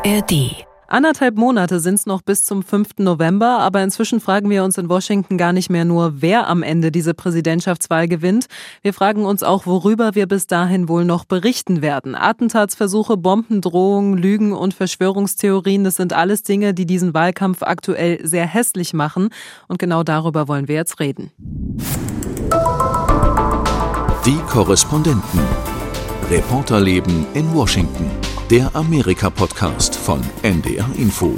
ARD. 1,5 Monate sind es noch bis zum 5. November, aber inzwischen fragen wir uns in Washington gar nicht mehr nur, wer am Ende diese Präsidentschaftswahl gewinnt. Wir fragen uns auch, worüber wir bis dahin wohl noch berichten werden. Attentatsversuche, Bombendrohungen, Lügen und Verschwörungstheorien, das sind alles Dinge, die diesen Wahlkampf aktuell sehr hässlich machen. Und genau darüber wollen wir jetzt reden. Die Korrespondenten. Reporterleben in Washington. Der Amerika-Podcast von NDR Info.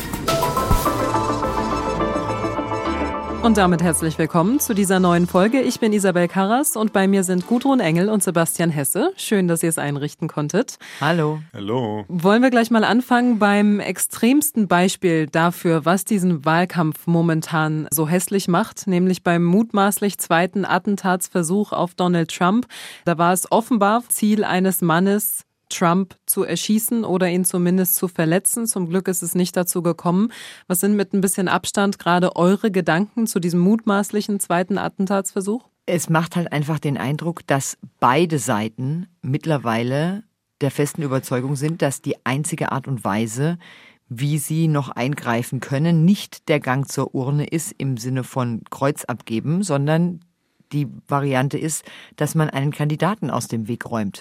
Und damit herzlich willkommen zu dieser neuen Folge. Ich bin Isabel Karras und bei mir sind Gudrun Engel und Sebastian Hesse. Schön, dass ihr es einrichten konntet. Hallo. Hallo. Wollen wir gleich mal anfangen beim extremsten Beispiel dafür, was diesen Wahlkampf momentan so hässlich macht, nämlich beim mutmaßlich zweiten Attentatsversuch auf Donald Trump. Da war es offenbar Ziel eines Mannes, Trump zu erschießen oder ihn zumindest zu verletzen. Zum Glück ist es nicht dazu gekommen. Was sind mit ein bisschen Abstand gerade eure Gedanken zu diesem mutmaßlichen zweiten Attentatsversuch? Es macht halt einfach den Eindruck, dass beide Seiten mittlerweile der festen Überzeugung sind, dass die einzige Art und Weise, wie sie noch eingreifen können, nicht der Gang zur Urne ist im Sinne von Kreuz abgeben, sondern die Variante ist, dass man einen Kandidaten aus dem Weg räumt.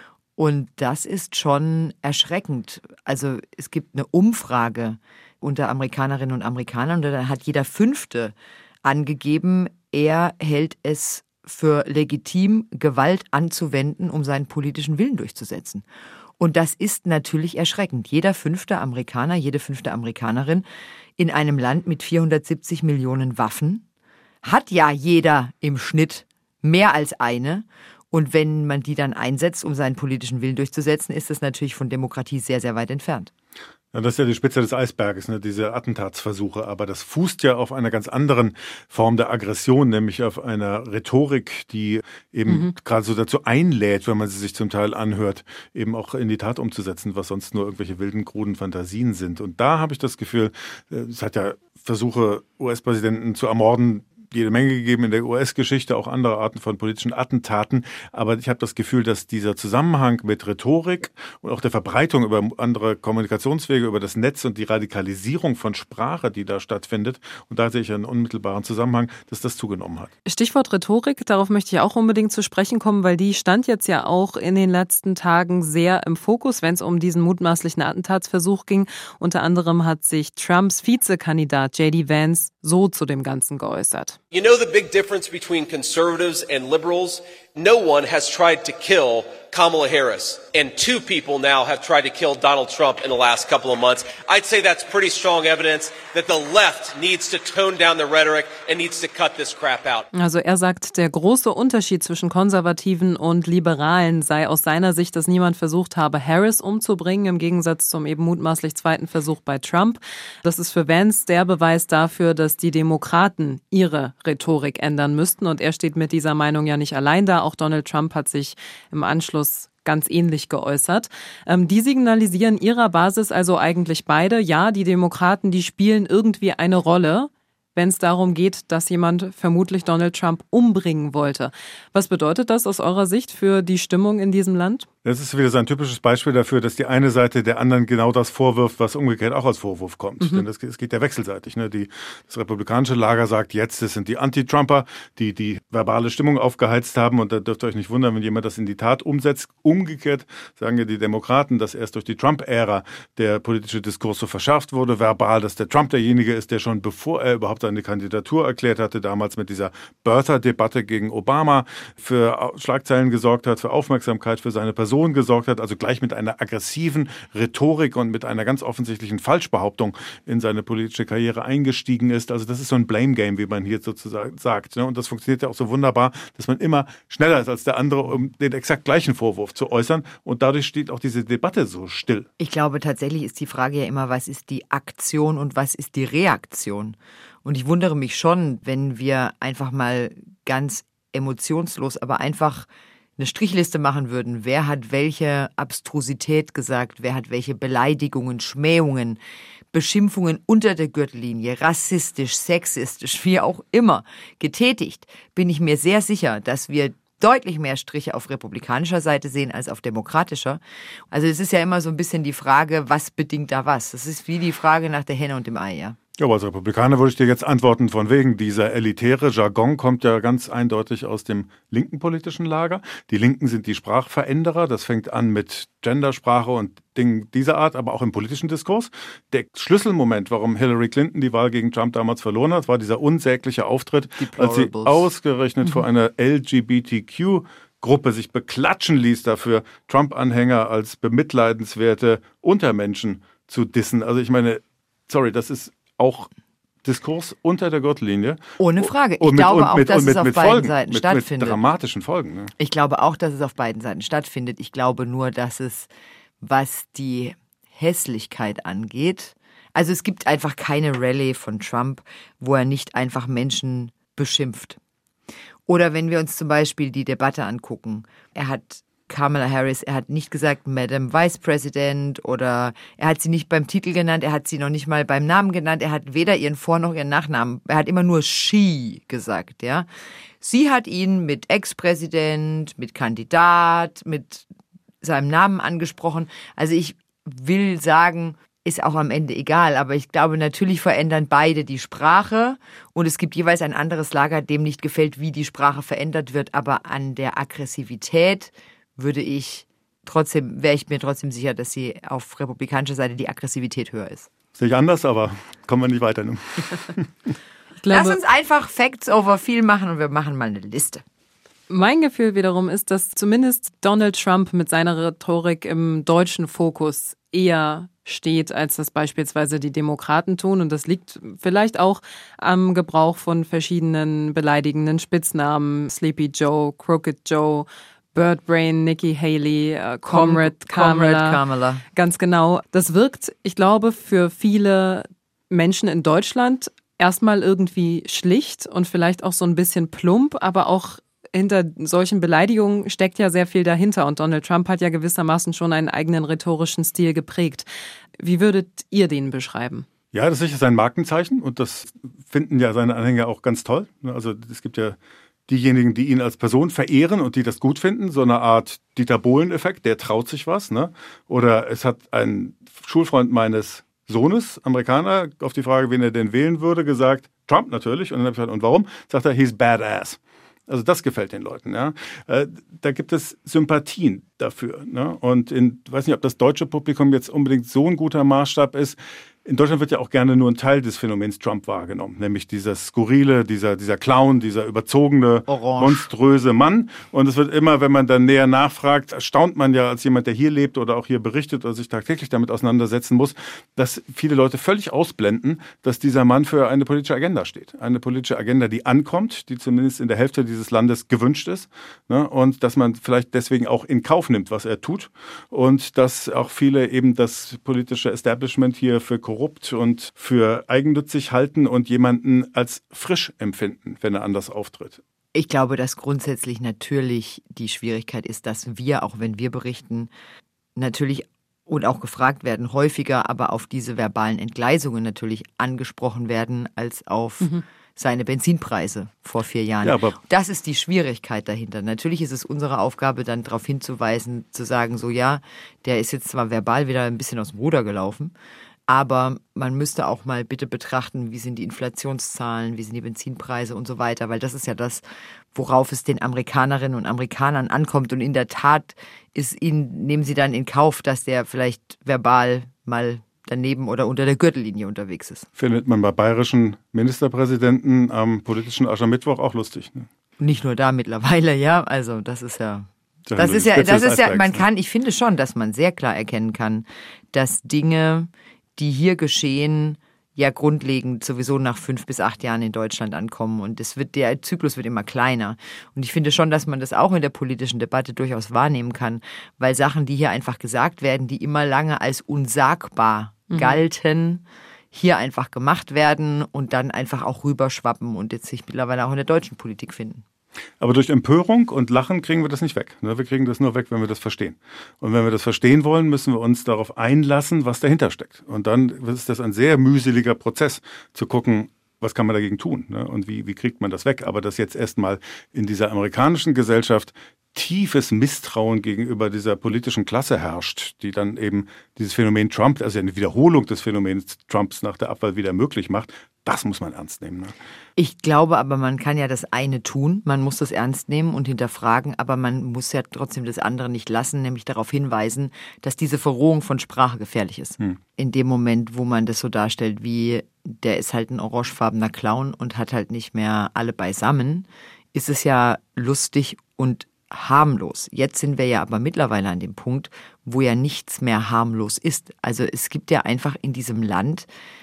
Und das ist schon erschreckend. Also es gibt eine Umfrage unter Amerikanerinnen und Amerikanern und da hat jeder Fünfte angegeben, er hält es für legitim, Gewalt anzuwenden, um seinen politischen Willen durchzusetzen. Und das ist natürlich erschreckend. Jeder fünfte Amerikaner, jede fünfte Amerikanerin in einem Land mit 470 Millionen Waffen hat ja jeder im Schnitt mehr als eine. Und wenn man die dann einsetzt, um seinen politischen Willen durchzusetzen, ist das natürlich von Demokratie sehr, sehr weit entfernt. Ja, das ist ja die Spitze des Eisberges, ne, diese Attentatsversuche. Aber das fußt ja auf einer ganz anderen Form der Aggression, nämlich auf einer Rhetorik, die eben gerade so dazu einlädt, wenn man sie sich zum Teil anhört, eben auch in die Tat umzusetzen, was sonst nur irgendwelche wilden, kruden Fantasien sind. Und da habe ich das Gefühl, es hat ja Versuche, US-Präsidenten zu ermorden, jede Menge gegeben in der US-Geschichte, auch andere Arten von politischen Attentaten. Aber ich habe das Gefühl, dass dieser Zusammenhang mit Rhetorik und auch der Verbreitung über andere Kommunikationswege, über das Netz und die Radikalisierung von Sprache, die da stattfindet, und da sehe ich einen unmittelbaren Zusammenhang, dass das zugenommen hat. Stichwort Rhetorik, darauf möchte ich auch unbedingt zu sprechen kommen, weil die stand jetzt ja auch in den letzten Tagen sehr im Fokus, wenn es um diesen mutmaßlichen Attentatsversuch ging. Unter anderem hat sich Trumps Vizekandidat J.D. Vance so zu dem Ganzen geäußert. You know the big difference between conservatives and liberals? No one has tried to kill Kamala Harris, and 2 people now have tried to kill Donald Trump in the last couple of months. I'd say that's pretty strong evidence that the left needs to tone down the rhetoric and needs to cut this crap out. Also er sagt, der große Unterschied zwischen Konservativen und Liberalen sei aus seiner Sicht, dass niemand versucht habe, Harris umzubringen, im Gegensatz zum eben mutmaßlich zweiten Versuch bei Trump. Das ist für Vance der Beweis dafür, dass die Demokraten ihre Rhetorik ändern müssten. Und er steht mit dieser Meinung ja nicht allein da. Auch Donald Trump hat sich im Anschluss ganz ähnlich geäußert. Die signalisieren ihrer Basis also eigentlich beide, ja, die Demokraten, die spielen irgendwie eine Rolle, wenn es darum geht, dass jemand vermutlich Donald Trump umbringen wollte. Was bedeutet das aus eurer Sicht für die Stimmung in diesem Land? Das ist wieder so ein typisches Beispiel dafür, dass die eine Seite der anderen genau das vorwirft, was umgekehrt auch als Vorwurf kommt. Denn es geht ja wechselseitig. Ne? Das republikanische Lager sagt jetzt, es sind die Anti-Trumper, die verbale Stimmung aufgeheizt haben. Und da dürft ihr euch nicht wundern, wenn jemand das in die Tat umsetzt. Umgekehrt sagen ja die Demokraten, dass erst durch die Trump-Ära der politische Diskurs so verschärft wurde, verbal, dass der Trump derjenige ist, der schon bevor er überhaupt seine Kandidatur erklärt hatte, damals mit dieser Birther-Debatte gegen Obama für Schlagzeilen gesorgt hat, für Aufmerksamkeit für seine Person gesorgt hat, also gleich mit einer aggressiven Rhetorik und mit einer ganz offensichtlichen Falschbehauptung in seine politische Karriere eingestiegen ist. Also das ist so ein Blame-Game, wie man hier sozusagen sagt. Und das funktioniert ja auch so wunderbar, dass man immer schneller ist als der andere, um den exakt gleichen Vorwurf zu äußern. Und dadurch steht auch diese Debatte so still. Ich glaube, tatsächlich ist die Frage ja immer, was ist die Aktion und was ist die Reaktion? Und ich wundere mich schon, wenn wir einfach mal ganz emotionslos, aber einfach eine Strichliste machen würden, wer hat welche Abstrusität gesagt, wer hat welche Beleidigungen, Schmähungen, Beschimpfungen unter der Gürtellinie, rassistisch, sexistisch, wie auch immer, getätigt, bin ich mir sehr sicher, dass wir deutlich mehr Striche auf republikanischer Seite sehen als auf demokratischer. Also es ist ja immer so ein bisschen die Frage, was bedingt da was? Das ist wie die Frage nach der Henne und dem Ei, ja. Ja, aber als Republikaner würde ich dir jetzt antworten, von wegen dieser elitäre Jargon kommt ja ganz eindeutig aus dem linken politischen Lager. Die Linken sind die Sprachveränderer. Das fängt an mit Gendersprache und Dingen dieser Art, aber auch im politischen Diskurs. Der Schlüsselmoment, warum Hillary Clinton die Wahl gegen Trump damals verloren hat, war dieser unsägliche Auftritt, als sie ausgerechnet vor einer LGBTQ-Gruppe sich beklatschen ließ dafür, Trump-Anhänger als bemitleidenswerte Untermenschen zu dissen. Also ich meine, sorry, das ist auch Diskurs unter der Gürtellinie. Ohne Frage. Ich glaube auch, dass es auf beiden Seiten stattfindet. Mit dramatischen Folgen. Ne? Ich glaube auch, dass es auf beiden Seiten stattfindet. Ich glaube nur, dass es, was die Hässlichkeit angeht, also es gibt einfach keine Rallye von Trump, wo er nicht einfach Menschen beschimpft. Oder wenn wir uns zum Beispiel die Debatte angucken, er hat Kamala Harris, er hat nicht gesagt Madam Vice President oder er hat sie nicht beim Titel genannt, er hat sie noch nicht mal beim Namen genannt, er hat weder ihren Vor- noch ihren Nachnamen, er hat immer nur she gesagt, ja. Sie hat ihn mit Ex-Präsident, mit Kandidat, mit seinem Namen angesprochen. Also ich will sagen, ist auch am Ende egal, aber ich glaube, natürlich verändern beide die Sprache und es gibt jeweils ein anderes Lager, dem nicht gefällt, wie die Sprache verändert wird, aber an der Aggressivität wäre ich mir trotzdem sicher, dass sie auf republikanischer Seite die Aggressivität höher ist. Sehe ich anders, aber kommen wir nicht weiter. Ne? Lass uns einfach Facts over viel machen und wir machen mal eine Liste. Mein Gefühl wiederum ist, dass zumindest Donald Trump mit seiner Rhetorik im deutschen Fokus eher steht, als das beispielsweise die Demokraten tun. Und das liegt vielleicht auch am Gebrauch von verschiedenen beleidigenden Spitznamen. Sleepy Joe, Crooked Joe, Birdbrain, Nikki Haley, Comrade Kamala. Ganz genau. Das wirkt, ich glaube, für viele Menschen in Deutschland erstmal irgendwie schlicht und vielleicht auch so ein bisschen plump, aber auch hinter solchen Beleidigungen steckt ja sehr viel dahinter. Und Donald Trump hat ja gewissermaßen schon einen eigenen rhetorischen Stil geprägt. Wie würdet ihr den beschreiben? Ja, das ist sicher sein Markenzeichen und das finden ja seine Anhänger auch ganz toll. Also es gibt ja diejenigen, die ihn als Person verehren und die das gut finden, so eine Art Dieter Bohlen-Effekt, der traut sich was. Ne? Oder es hat ein Schulfreund meines Sohnes, Amerikaner, auf die Frage, wen er denn wählen würde, gesagt, Trump natürlich. Und dann habe ich gesagt, und warum? Sagt er, he's badass. Also das gefällt den Leuten. Ja. Da gibt es Sympathien dafür. Ne? Und ich weiß nicht, ob das deutsche Publikum jetzt unbedingt so ein guter Maßstab ist. In Deutschland wird ja auch gerne nur ein Teil des Phänomens Trump wahrgenommen, nämlich dieser skurrile, dieser Clown, dieser überzogene, monströse Mann. Und es wird immer, wenn man dann näher nachfragt, erstaunt man ja als jemand, der hier lebt oder auch hier berichtet oder sich tagtäglich damit auseinandersetzen muss, dass viele Leute völlig ausblenden, dass dieser Mann für eine politische Agenda steht. Eine politische Agenda, die ankommt, die zumindest in der Hälfte dieses Landes gewünscht ist. Ne? Und dass man vielleicht deswegen auch in Kauf nimmt, was er tut. Und dass auch viele eben das politische Establishment hier für korrupt und für eigennützig halten und jemanden als frisch empfinden, wenn er anders auftritt. Ich glaube, dass grundsätzlich natürlich die Schwierigkeit ist, dass wir, auch wenn wir berichten, natürlich und auch gefragt werden, häufiger aber auf diese verbalen Entgleisungen natürlich angesprochen werden, als auf seine Benzinpreise vor 4 Jahren. Ja, aber das ist die Schwierigkeit dahinter. Natürlich ist es unsere Aufgabe, dann darauf hinzuweisen, zu sagen, so ja, der ist jetzt zwar verbal wieder ein bisschen aus dem Ruder gelaufen, aber man müsste auch mal bitte betrachten, wie sind die Inflationszahlen, wie sind die Benzinpreise und so weiter, weil das ist ja das, worauf es den Amerikanerinnen und Amerikanern ankommt. Und in der Tat nehmen sie dann in Kauf, dass der vielleicht verbal mal daneben oder unter der Gürtellinie unterwegs ist. Findet man bei bayerischen Ministerpräsidenten am politischen Aschermittwoch auch lustig. Ne? Nicht nur da mittlerweile, ja. Also das ist ja, ich finde schon, dass man sehr klar erkennen kann, dass Dinge, die hier geschehen, ja grundlegend sowieso nach 5 bis 8 Jahren in Deutschland ankommen. Und der Zyklus wird immer kleiner. Und ich finde schon, dass man das auch in der politischen Debatte durchaus wahrnehmen kann, weil Sachen, die hier einfach gesagt werden, die immer lange als unsagbar galten, hier einfach gemacht werden und dann einfach auch rüberschwappen und jetzt sich mittlerweile auch in der deutschen Politik finden. Aber durch Empörung und Lachen kriegen wir das nicht weg. Wir kriegen das nur weg, wenn wir das verstehen. Und wenn wir das verstehen wollen, müssen wir uns darauf einlassen, was dahinter steckt. Und dann ist das ein sehr mühseliger Prozess, zu gucken, was kann man dagegen tun? Ne? Und wie kriegt man das weg? Aber dass jetzt erstmal in dieser amerikanischen Gesellschaft tiefes Misstrauen gegenüber dieser politischen Klasse herrscht, die dann eben dieses Phänomen Trump, also eine Wiederholung des Phänomens Trumps nach der Abwahl wieder möglich macht, das muss man ernst nehmen. Ne? Ich glaube aber, man kann ja das eine tun, man muss das ernst nehmen und hinterfragen, aber man muss ja trotzdem das andere nicht lassen, nämlich darauf hinweisen, dass diese Verrohung von Sprache gefährlich ist. In dem Moment, wo man das so darstellt, wie der ist halt ein orangefarbener Clown und hat halt nicht mehr alle beisammen, ist es ja lustig und harmlos. Jetzt sind wir ja aber mittlerweile an dem Punkt, wo ja nichts mehr harmlos ist. Also es gibt ja einfach in diesem Land,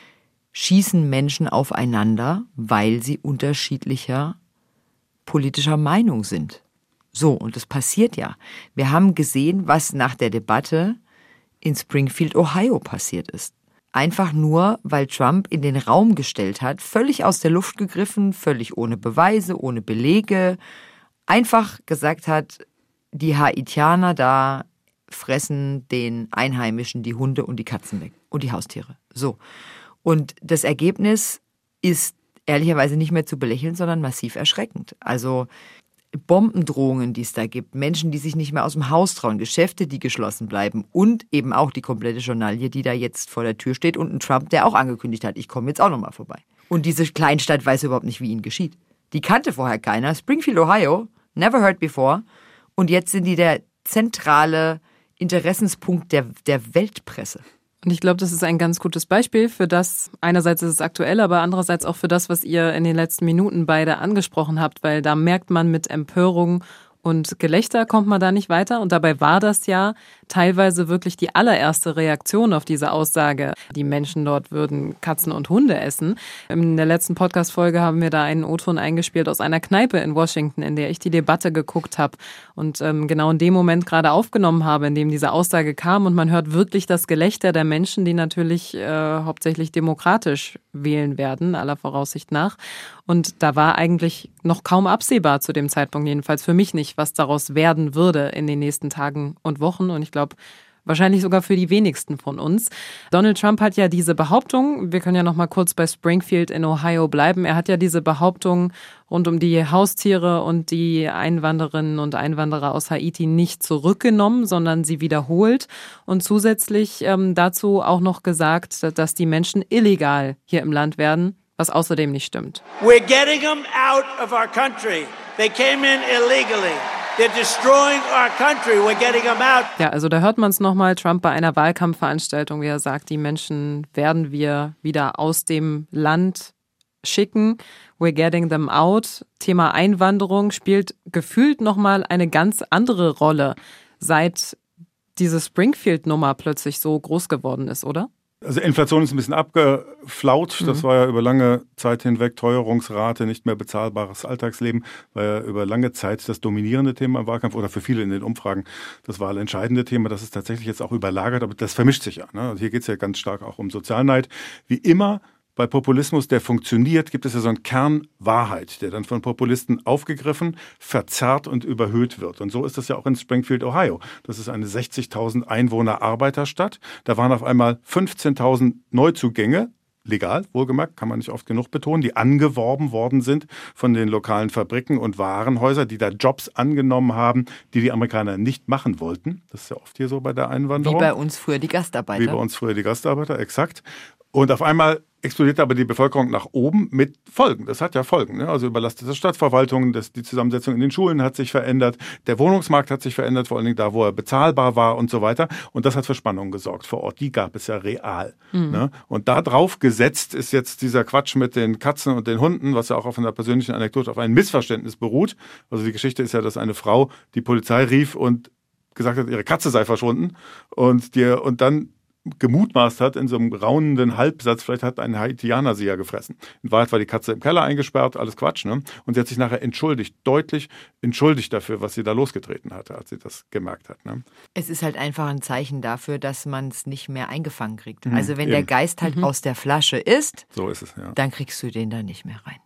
schießen Menschen aufeinander, weil sie unterschiedlicher politischer Meinung sind. So, und das passiert ja. Wir haben gesehen, was nach der Debatte in Springfield, Ohio passiert ist. Einfach nur, weil Trump in den Raum gestellt hat, völlig aus der Luft gegriffen, völlig ohne Beweise, ohne Belege, einfach gesagt hat, die Haitianer da fressen den Einheimischen die Hunde und die Katzen weg und die Haustiere. So. Und das Ergebnis ist ehrlicherweise nicht mehr zu belächeln, sondern massiv erschreckend. Also Bombendrohungen, die es da gibt, Menschen, die sich nicht mehr aus dem Haus trauen, Geschäfte, die geschlossen bleiben und eben auch die komplette Journalie, die da jetzt vor der Tür steht und ein Trump, der auch angekündigt hat, ich komme jetzt auch nochmal vorbei. Und diese Kleinstadt weiß überhaupt nicht, wie ihnen geschieht. Die kannte vorher keiner. Springfield, Ohio, never heard before. Und jetzt sind die der zentrale Interessenspunkt der Weltpresse. Und ich glaube, das ist ein ganz gutes Beispiel für das, einerseits ist es aktuell, aber andererseits auch für das, was ihr in den letzten Minuten beide angesprochen habt, weil da merkt man mit Empörung und Gelächter kommt man da nicht weiter. Und dabei war das ja teilweise wirklich die allererste Reaktion auf diese Aussage, die Menschen dort würden Katzen und Hunde essen. In der letzten Podcast-Folge haben wir da einen O-Ton eingespielt aus einer Kneipe in Washington, in der ich die Debatte geguckt habe und genau in dem Moment gerade aufgenommen habe, in dem diese Aussage kam. Und man hört wirklich das Gelächter der Menschen, die natürlich hauptsächlich demokratisch wählen werden, aller Voraussicht nach. Und da war eigentlich noch kaum absehbar zu dem Zeitpunkt, jedenfalls für mich nicht, was daraus werden würde in den nächsten Tagen und Wochen. Und ich glaube, wahrscheinlich sogar für die wenigsten von uns. Donald Trump hat ja diese Behauptung, wir können ja noch mal kurz bei Springfield in Ohio bleiben, er hat ja diese Behauptung rund um die Haustiere und die Einwanderinnen und Einwanderer aus Haiti nicht zurückgenommen, sondern sie wiederholt und zusätzlich dazu auch noch gesagt, dass die Menschen illegal hier im Land werden, was außerdem nicht stimmt. We're getting them out of our country. They came in illegally. They're destroying our country. We're getting them out. Ja, also da hört man es nochmal, Trump bei einer Wahlkampfveranstaltung, wie er sagt, die Menschen werden wir wieder aus dem Land schicken. We're getting them out. Thema Einwanderung spielt gefühlt nochmal eine ganz andere Rolle, seit diese Springfield-Nummer plötzlich so groß geworden ist, oder? Also Inflation ist ein bisschen abgeflaut. Das war ja über lange Zeit hinweg Teuerungsrate, nicht mehr bezahlbares Alltagsleben, war ja über lange Zeit das dominierende Thema im Wahlkampf oder für viele in den Umfragen das wahlentscheidende Thema. Das ist tatsächlich jetzt auch überlagert, aber das vermischt sich ja. Ne? Also hier geht es ja ganz stark auch um Sozialneid. Wie immer bei Populismus, der funktioniert, gibt es ja so einen Kern Wahrheit, der dann von Populisten aufgegriffen, verzerrt und überhöht wird. Und so ist das ja auch in Springfield, Ohio. Das ist eine 60.000 Einwohner Arbeiterstadt. Da waren auf einmal 15.000 Neuzugänge, legal, wohlgemerkt, kann man nicht oft genug betonen, die angeworben worden sind von den lokalen Fabriken und Warenhäusern, die da Jobs angenommen haben, die die Amerikaner nicht machen wollten. Das ist ja oft hier so bei der Einwanderung. Wie bei uns früher die Gastarbeiter. Exakt. Und auf einmal explodiert aber die Bevölkerung nach oben mit Folgen. Das hat ja Folgen. Ne? Also überlastete Stadtverwaltungen, die Zusammensetzung in den Schulen hat sich verändert, der Wohnungsmarkt hat sich verändert, vor allen Dingen da, wo er bezahlbar war und so weiter. Und das hat für Spannungen gesorgt vor Ort. Die gab es ja real. Ne? Und da drauf gesetzt ist jetzt dieser Quatsch mit den Katzen und den Hunden, was ja auch auf einer persönlichen Anekdote auf ein Missverständnis beruht. Also die Geschichte ist ja, dass eine Frau die Polizei rief und gesagt hat, ihre Katze sei verschwunden und dann gemutmaßt hat in so einem raunenden Halbsatz, vielleicht hat ein Haitianer sie ja gefressen. In Wahrheit war die Katze im Keller eingesperrt, alles Quatsch, ne? Und sie hat sich nachher deutlich entschuldigt dafür, was sie da losgetreten hatte, als sie das gemerkt hat. Ne? Es ist halt einfach ein Zeichen dafür, dass man es nicht mehr eingefangen kriegt. Also wenn der Geist halt aus der Flasche ist, so ist es, ja. Dann kriegst du den da nicht mehr rein.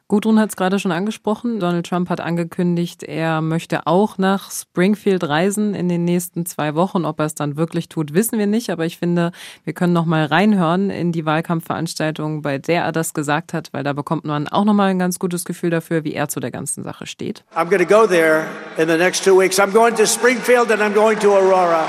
Gudrun hat es gerade schon angesprochen. Donald Trump hat angekündigt, er möchte auch nach Springfield reisen in den nächsten 2 Wochen. Ob er es dann wirklich tut, wissen wir nicht. Aber ich finde, wir können noch mal reinhören in die Wahlkampfveranstaltung, bei der er das gesagt hat, weil da bekommt man auch noch mal ein ganz gutes Gefühl dafür, wie er zu der ganzen Sache steht. I'm going to go there in the next 2 weeks. I'm going to Springfield and I'm going to Aurora.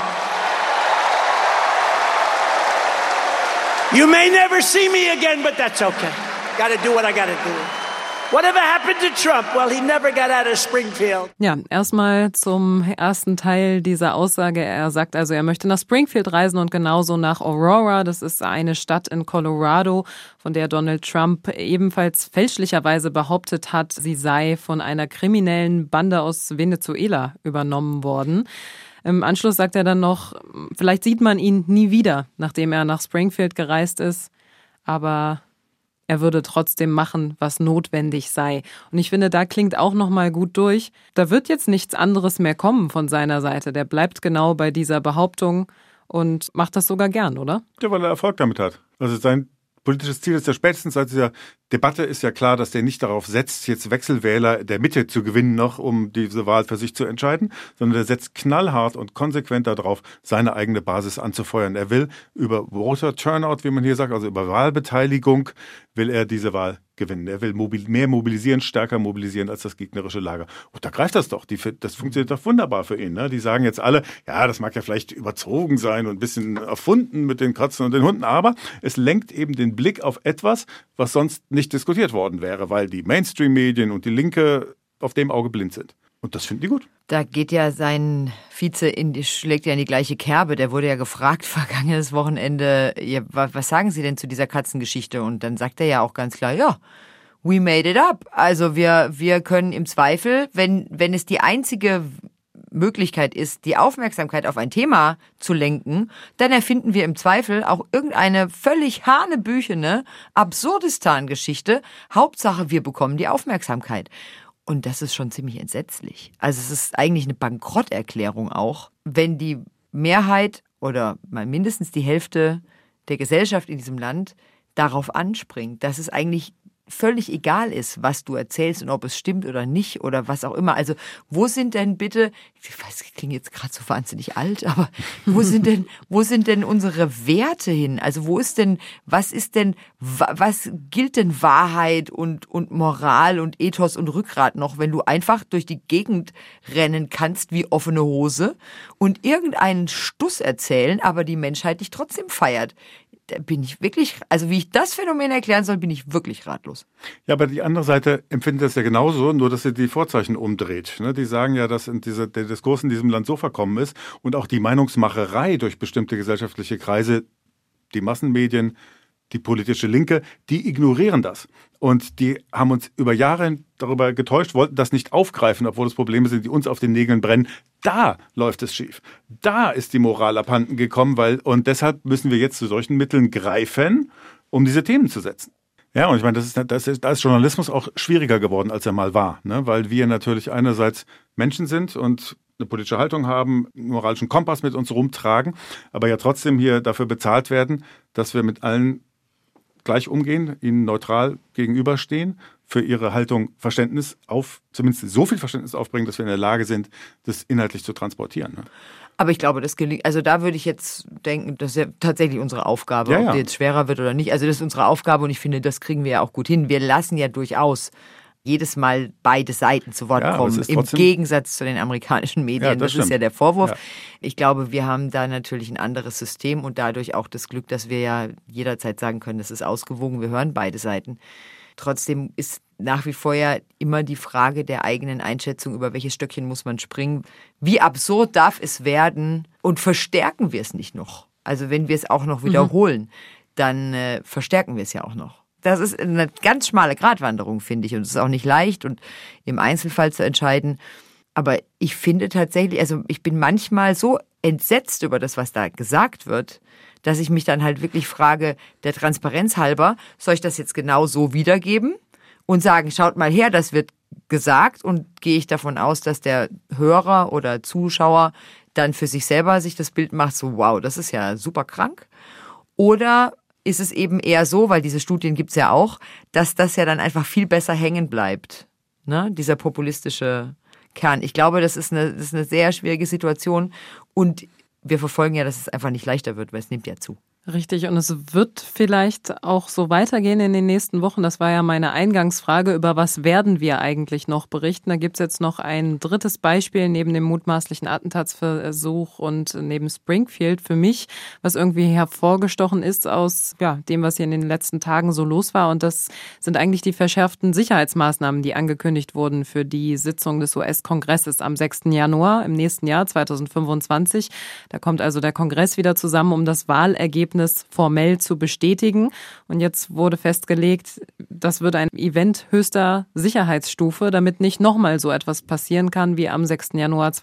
You may never see me again, but that's okay. Got to do what I got to do. Whatever happened to Trump? Well, he never got out of Springfield. Ja, erstmal zum ersten Teil dieser Aussage. Er sagt also, er möchte nach Springfield reisen und genauso nach Aurora. Das ist eine Stadt in Colorado, von der Donald Trump ebenfalls fälschlicherweise behauptet hat, sie sei von einer kriminellen Bande aus Venezuela übernommen worden. Im Anschluss sagt er dann noch, vielleicht sieht man ihn nie wieder, nachdem er nach Springfield gereist ist. Aber er würde trotzdem machen, was notwendig sei. Und ich finde, da klingt auch noch mal gut durch. Da wird jetzt nichts anderes mehr kommen von seiner Seite. Der bleibt genau bei dieser Behauptung und macht das sogar gern, oder? Ja, weil er Erfolg damit hat. Also sein politisches Ziel ist ja spätestens seit dieser Debatte ist ja klar, dass der nicht darauf setzt, jetzt Wechselwähler der Mitte zu gewinnen noch, um diese Wahl für sich zu entscheiden, sondern der setzt knallhart und konsequent darauf, seine eigene Basis anzufeuern. Er will über Voter Turnout, wie man hier sagt, also über Wahlbeteiligung, will er diese Wahl gewinnen. Er will mehr mobilisieren, stärker mobilisieren als das gegnerische Lager. Und da greift das doch. Das funktioniert doch wunderbar für ihn. Ne? Die sagen jetzt alle, ja, das mag ja vielleicht überzogen sein und ein bisschen erfunden mit den Katzen und den Hunden, aber es lenkt eben den Blick auf etwas, was sonst nicht diskutiert worden wäre, weil die Mainstream-Medien und die Linke auf dem Auge blind sind. Und das finden die gut. Da geht ja sein Vize schlägt ja in die gleiche Kerbe. Der wurde ja gefragt vergangenes Wochenende, ja, was sagen Sie denn zu dieser Katzengeschichte? Und dann sagt er ja auch ganz klar, ja, we made it up. Also wir können im Zweifel, wenn es die einzige Möglichkeit ist, die Aufmerksamkeit auf ein Thema zu lenken, dann erfinden wir im Zweifel auch irgendeine völlig hanebüchene Absurdistan-Geschichte. Hauptsache, wir bekommen die Aufmerksamkeit. Und das ist schon ziemlich entsetzlich. Also es ist eigentlich eine Bankrotterklärung auch, wenn die Mehrheit oder mal mindestens die Hälfte der Gesellschaft in diesem Land darauf anspringt, dass es eigentlich völlig egal ist, was du erzählst und ob es stimmt oder nicht oder was auch immer. Also wo sind denn bitte, ich weiß, ich klinge jetzt gerade so wahnsinnig alt, aber wo sind denn unsere Werte hin? Also was gilt denn Wahrheit und Moral und Ethos und Rückgrat noch, wenn du einfach durch die Gegend rennen kannst wie offene Hose und irgendeinen Stuss erzählen, aber die Menschheit dich trotzdem feiert? Da bin ich wirklich, also wie ich das Phänomen erklären soll, bin ich wirklich ratlos. Ja, aber die andere Seite empfindet das ja genauso, nur dass sie die Vorzeichen umdreht. Die sagen ja, dass der Diskurs in diesem Land so verkommen ist und auch die Meinungsmacherei durch bestimmte gesellschaftliche Kreise, die Massenmedien, die politische Linke, die ignorieren das. Und die haben uns über Jahre darüber getäuscht, wollten das nicht aufgreifen, obwohl es Probleme sind, die uns auf den Nägeln brennen. Da läuft es schief. Da ist die Moral abhanden gekommen, und deshalb müssen wir jetzt zu solchen Mitteln greifen, um diese Themen zu setzen. Ja, und ich meine, da ist Journalismus auch schwieriger geworden, als er mal war, ne? Weil wir natürlich einerseits Menschen sind und eine politische Haltung haben, einen moralischen Kompass mit uns rumtragen, aber ja trotzdem hier dafür bezahlt werden, dass wir mit allen gleich umgehen, ihnen neutral gegenüberstehen, für ihre Haltung zumindest so viel Verständnis aufbringen, dass wir in der Lage sind, das inhaltlich zu transportieren. Ne? Aber ich glaube, das gelingt, also da würde ich jetzt denken, das ist ja tatsächlich unsere Aufgabe, ob die jetzt schwerer wird oder nicht. Also das ist unsere Aufgabe und ich finde, das kriegen wir ja auch gut hin. Wir lassen ja durchaus jedes Mal beide Seiten zu Wort kommen, im Gegensatz zu den amerikanischen Medien. Ja, das ist ja der Vorwurf. Ja. Ich glaube, wir haben da natürlich ein anderes System und dadurch auch das Glück, dass wir ja jederzeit sagen können, das ist ausgewogen, wir hören beide Seiten. Trotzdem ist nach wie vor ja immer die Frage der eigenen Einschätzung, über welches Stöckchen muss man springen. Wie absurd darf es werden und verstärken wir es nicht noch? Also wenn wir es auch noch wiederholen, dann verstärken wir es ja auch noch. Das ist eine ganz schmale Gratwanderung, finde ich. Und es ist auch nicht leicht und im Einzelfall zu entscheiden. Aber ich finde tatsächlich, also ich bin manchmal so entsetzt über das, was da gesagt wird, dass ich mich dann halt wirklich frage, der Transparenz halber, soll ich das jetzt genau so wiedergeben und sagen, schaut mal her, das wird gesagt und gehe ich davon aus, dass der Hörer oder Zuschauer dann für sich selber sich das Bild macht, so wow, das ist ja super krank. Oder ist es eben eher so, weil diese Studien gibt's ja auch, dass das ja dann einfach viel besser hängen bleibt, ne? Dieser populistische Kern. Ich glaube, das ist eine sehr schwierige Situation und wir verfolgen ja, dass es einfach nicht leichter wird, weil es nimmt ja zu. Richtig, und es wird vielleicht auch so weitergehen in den nächsten Wochen. Das war ja meine Eingangsfrage, über was werden wir eigentlich noch berichten. Da gibt's jetzt noch ein drittes Beispiel neben dem mutmaßlichen Attentatsversuch und neben Springfield für mich, was irgendwie hervorgestochen ist aus dem, was hier in den letzten Tagen so los war. Und das sind eigentlich die verschärften Sicherheitsmaßnahmen, die angekündigt wurden für die Sitzung des US-Kongresses am 6. Januar im nächsten Jahr 2025. Da kommt also der Kongress wieder zusammen, um das Wahlergebnis formell zu bestätigen. Und jetzt wurde festgelegt, das wird ein Event höchster Sicherheitsstufe, damit nicht nochmal so etwas passieren kann wie am 6. Januar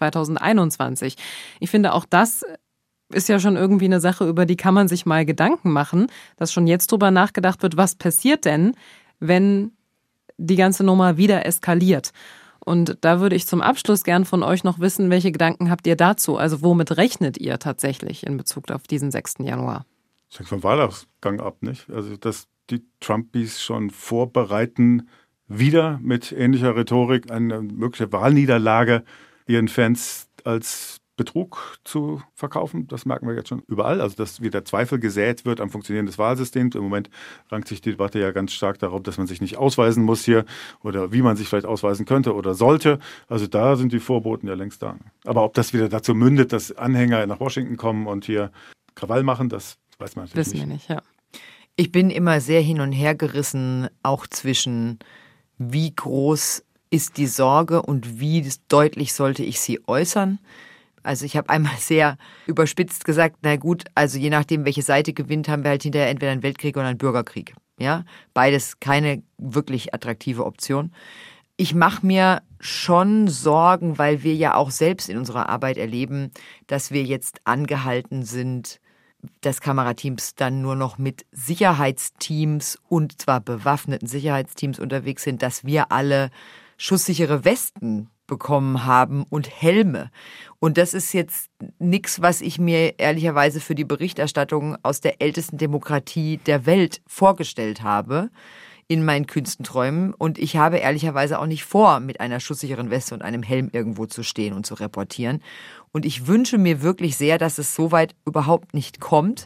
2021. Ich finde, auch das ist ja schon irgendwie eine Sache, über die kann man sich mal Gedanken machen, dass schon jetzt drüber nachgedacht wird, was passiert denn, wenn die ganze Nummer wieder eskaliert. Und da würde ich zum Abschluss gern von euch noch wissen, welche Gedanken habt ihr dazu? Also womit rechnet ihr tatsächlich in Bezug auf diesen 6. Januar? Das hängt vom Wahlausgang ab, nicht? Also, dass die Trumpies schon vorbereiten, wieder mit ähnlicher Rhetorik eine mögliche Wahlniederlage ihren Fans als Betrug zu verkaufen. Das merken wir jetzt schon überall. Also, dass wieder Zweifel gesät wird am Funktionieren des Wahlsystems. Im Moment rankt sich die Debatte ja ganz stark darauf, dass man sich nicht ausweisen muss hier oder wie man sich vielleicht ausweisen könnte oder sollte. Also da sind die Vorboten ja längst da. Aber ob das wieder dazu mündet, dass Anhänger nach Washington kommen und hier Krawall machen, das weiß man natürlich nicht. Wissen wir nicht, ja. Ich bin immer sehr hin und her gerissen, auch zwischen wie groß ist die Sorge und wie deutlich sollte ich sie äußern. Also ich habe einmal sehr überspitzt gesagt, na gut, also je nachdem, welche Seite gewinnt, haben wir halt hinterher entweder einen Weltkrieg oder einen Bürgerkrieg. Ja, beides keine wirklich attraktive Option. Ich mache mir schon Sorgen, weil wir ja auch selbst in unserer Arbeit erleben, dass wir jetzt angehalten sind, dass Kamerateams dann nur noch mit Sicherheitsteams und zwar bewaffneten Sicherheitsteams unterwegs sind, dass wir alle schusssichere Westen bekommen haben und Helme. Und das ist jetzt nichts, was ich mir ehrlicherweise für die Berichterstattung aus der ältesten Demokratie der Welt vorgestellt habe in meinen kühnsten Träumen. Und ich habe ehrlicherweise auch nicht vor, mit einer schusssicheren Weste und einem Helm irgendwo zu stehen und zu reportieren. Und ich wünsche mir wirklich sehr, dass es so weit überhaupt nicht kommt.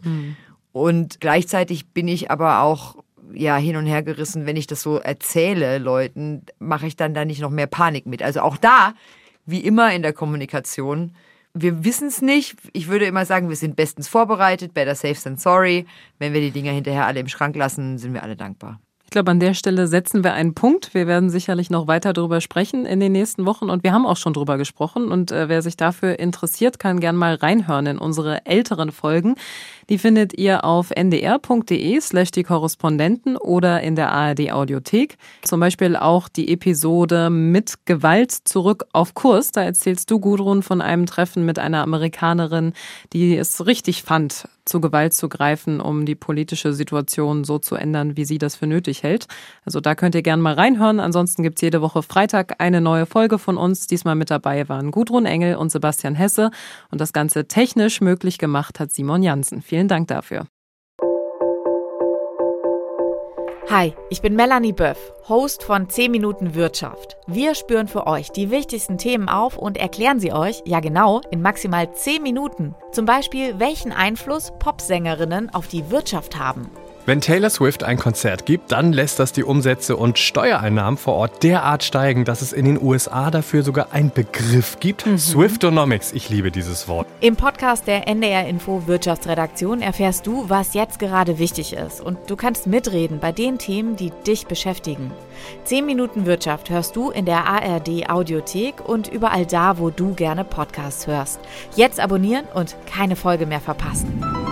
Und gleichzeitig bin ich aber auch hin und her gerissen, wenn ich das so erzähle Leuten, mache ich dann da nicht noch mehr Panik mit. Also auch da, wie immer in der Kommunikation, wir wissen es nicht. Ich würde immer sagen, wir sind bestens vorbereitet, better safe than sorry. Wenn wir die Dinger hinterher alle im Schrank lassen, sind wir alle dankbar. Ich glaube, an der Stelle setzen wir einen Punkt. Wir werden sicherlich noch weiter darüber sprechen in den nächsten Wochen und wir haben auch schon drüber gesprochen und wer sich dafür interessiert, kann gern mal reinhören in unsere älteren Folgen. Die findet ihr auf ndr.de/die Korrespondenten oder in der ARD Audiothek. Zum Beispiel auch die Episode mit Gewalt zurück auf Kurs. Da erzählst du, Gudrun, von einem Treffen mit einer Amerikanerin, die es richtig fand, zu Gewalt zu greifen, um die politische Situation so zu ändern, wie sie das für nötig hält. Also da könnt ihr gerne mal reinhören. Ansonsten gibt's jede Woche Freitag eine neue Folge von uns. Diesmal mit dabei waren Gudrun Engel und Sebastian Hesse. Und das Ganze technisch möglich gemacht hat Simon Jansen. Vielen Dank dafür. Hi, ich bin Melanie Böff, Host von 10 Minuten Wirtschaft. Wir spüren für euch die wichtigsten Themen auf und erklären sie euch, ja genau, in maximal 10 Minuten. Zum Beispiel, welchen Einfluss Popsängerinnen auf die Wirtschaft haben. Wenn Taylor Swift ein Konzert gibt, dann lässt das die Umsätze und Steuereinnahmen vor Ort derart steigen, dass es in den USA dafür sogar einen Begriff gibt. Swiftonomics, ich liebe dieses Wort. Im Podcast der NDR Info Wirtschaftsredaktion erfährst du, was jetzt gerade wichtig ist. Und du kannst mitreden bei den Themen, die dich beschäftigen. 10 Minuten Wirtschaft hörst du in der ARD Audiothek und überall da, wo du gerne Podcasts hörst. Jetzt abonnieren und keine Folge mehr verpassen.